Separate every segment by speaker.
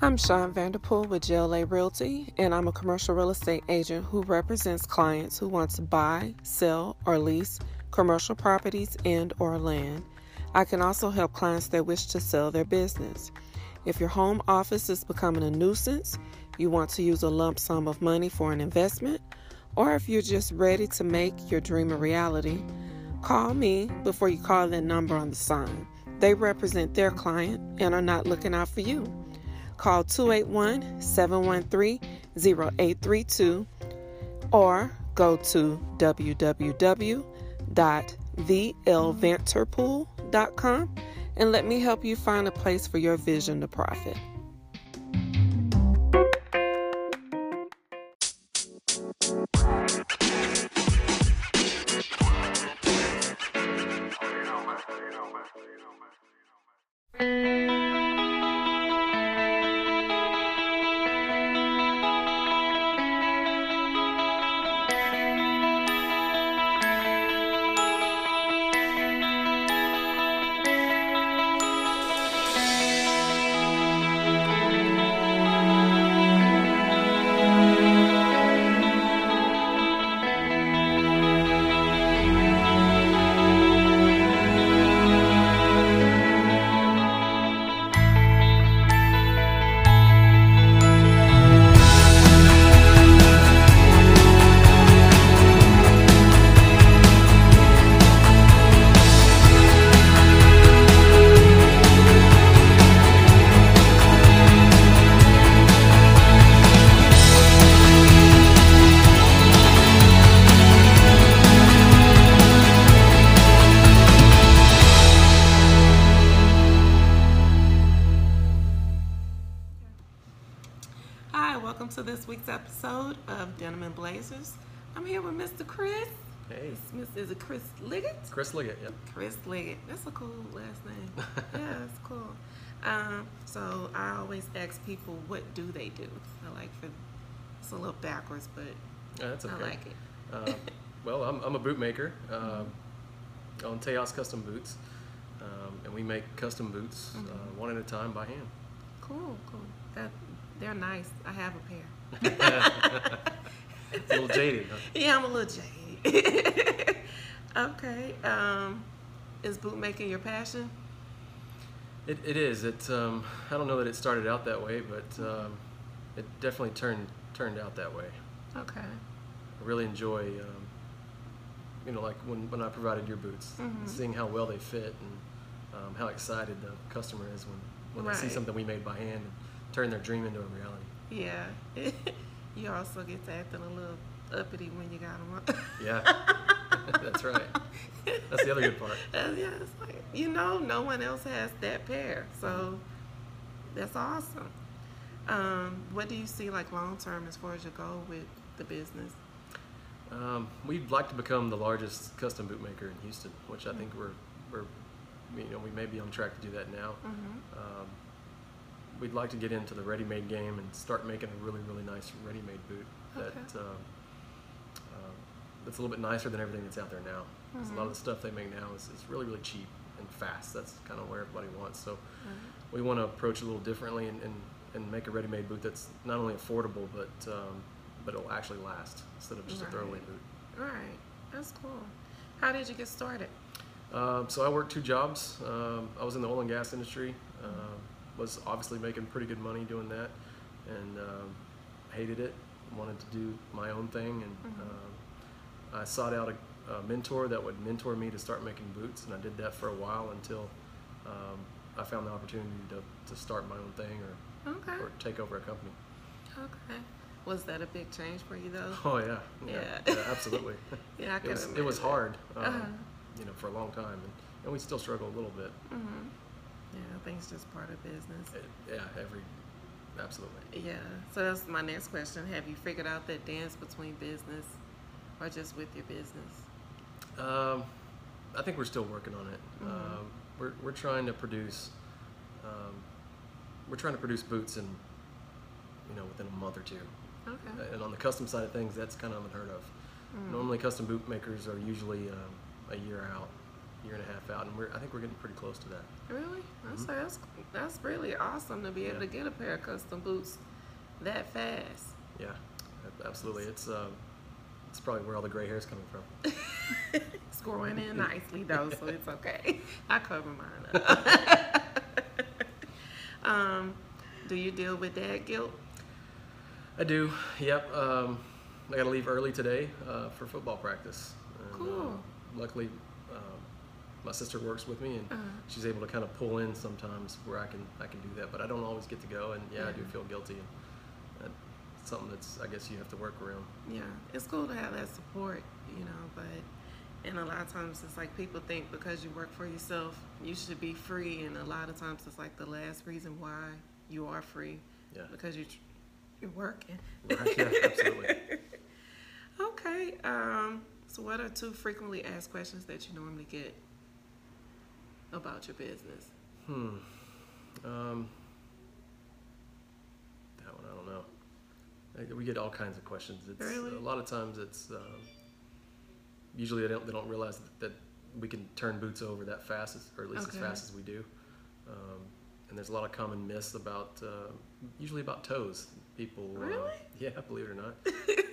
Speaker 1: I'm Sean Vanderpool with GLA Realty, and I'm a commercial real estate agent who represents clients who want to buy, sell, or lease commercial properties and/or land. I can also help clients that wish to sell their business. If your home office is becoming a nuisance, you want to use a lump sum of money for an investment, or if you're just ready to make your dream a reality, call me before you call that number on the sign. They represent their client and are not looking out for you. Call 281-713-0832 or go to www.thelvanterpool.com and let me help you find a place for your vision to profit. Hi, welcome to this week's episode of Denim and Blazers. I'm here with Mr. Chris.
Speaker 2: Hey.
Speaker 1: Is it Chris Liggett?
Speaker 2: Chris Liggett, yep.
Speaker 1: Chris Liggett. That's a cool last name. Yeah, it's cool. So I always ask people, what do they do? It's a little backwards, but
Speaker 2: That's okay.
Speaker 1: I like it.
Speaker 2: Well, I'm a boot maker on Tejas Custom Boots, and we make custom boots one at a time by hand.
Speaker 1: Cool. They're nice. I have a pair.
Speaker 2: It's a little jaded, huh?
Speaker 1: Yeah, I'm a little jaded. Okay. Is boot making your passion?
Speaker 2: It is. I don't know that it started out that way, but it definitely turned out that way.
Speaker 1: Okay.
Speaker 2: I really enjoy, like when I provided your boots, seeing how well they fit and how excited the customer is when they see something we made by hand and turn their dream into a reality.
Speaker 1: Yeah. You also get to acting a little uppity when you got them on.
Speaker 2: Yeah, that's right. That's the other good part.
Speaker 1: Yeah, it's like, no one else has that pair, so that's awesome. What do you see like long term as far as your goal with the business?
Speaker 2: We'd like to become the largest custom boot maker in Houston, which I think we may be on track to do that now. We'd like to get into the ready-made game and start making a really, really nice ready-made boot that's a little bit nicer than everything that's out there now. Because a lot of the stuff they make now is really, really cheap and fast. That's kind of where everybody wants. So we want to approach it a little differently and make a ready-made boot that's not only affordable, but it'll actually last instead of just a throwaway boot.
Speaker 1: Right. That's cool. How did you get started?
Speaker 2: So I worked 2 jobs. I was in the oil and gas industry. Was obviously making pretty good money doing that, and hated it. Wanted to do my own thing, and I sought out a mentor that would mentor me to start making boots, and I did that for a while until I found the opportunity to start my own thing or take over a company.
Speaker 1: Okay. Was that a big change for you though?
Speaker 2: Oh yeah, absolutely.
Speaker 1: Yeah, I can imagine.
Speaker 2: It was hard, for a long time, and we still struggle a little bit.
Speaker 1: Yeah, I think it's just part of business.
Speaker 2: Absolutely.
Speaker 1: Yeah, so that's my next question. Have you figured out that dance between business or just with your business?
Speaker 2: I think we're still working on it. We're trying to produce boots in within a month or two.
Speaker 1: Okay.
Speaker 2: And on the custom side of things, that's kind of unheard of. Normally, custom boot makers are usually a year out. year and a half out, and I think we're getting pretty close to that.
Speaker 1: Really? That's really awesome to be able to get a pair of custom boots that fast.
Speaker 2: Yeah, absolutely. It's probably where all the gray hair is coming from.
Speaker 1: It's growing in nicely though, so it's okay. I cover mine up. Do you deal with dad guilt?
Speaker 2: I do. Yep. I got to leave early today for football practice. And,
Speaker 1: Cool.
Speaker 2: Luckily, my sister works with me, and she's able to kind of pull in sometimes where I can do that. But I don't always get to go, and I do feel guilty. And it's something that's, I guess, you have to work around.
Speaker 1: Yeah, it's cool to have that support, and a lot of times it's like people think because you work for yourself, you should be free, and a lot of times it's like the last reason why you are free, because you're working.
Speaker 2: Right, yeah, absolutely.
Speaker 1: Okay, so what are 2 frequently asked questions that you normally get about your business?
Speaker 2: That one, I don't know. We get all kinds of questions.
Speaker 1: Really?
Speaker 2: A lot of times it's usually they don't realize that we can turn boots over that fast, or at least as fast as we do. And there's a lot of common myths about usually about toes. People
Speaker 1: Really?
Speaker 2: Yeah, believe it or not,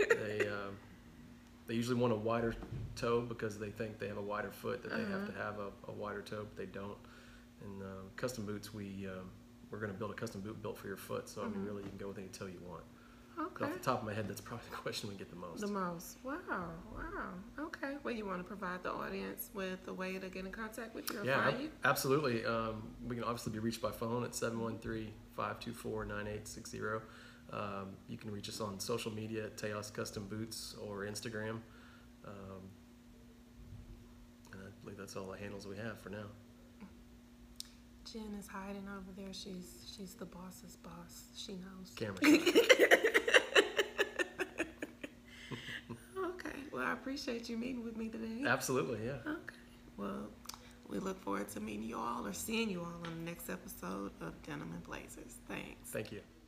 Speaker 2: they usually want a wider toe because they think they have a wider foot, that they have to have a wider toe, but they don't. And custom boots, we're going to build a custom boot built for your foot, so I mean, really, you can go with any toe you want.
Speaker 1: Okay.
Speaker 2: Off the top of my head, that's probably the question we get the most.
Speaker 1: The most. Wow. Okay. Well, you want to provide the audience with a way to get in contact with you or find you?
Speaker 2: Absolutely. We can obviously be reached by phone at 713-524-9860. You can reach us on social media at Tejas Custom Boots or Instagram. And I believe that's all the handles we have for now.
Speaker 1: Jen is hiding over there. She's the boss's boss. She knows.
Speaker 2: Camera.
Speaker 1: Okay. Well, I appreciate you meeting with me today.
Speaker 2: Absolutely, yeah.
Speaker 1: Okay. Well, we look forward to meeting you all or seeing you all on the next episode of Denim and Blazers. Thanks.
Speaker 2: Thank you.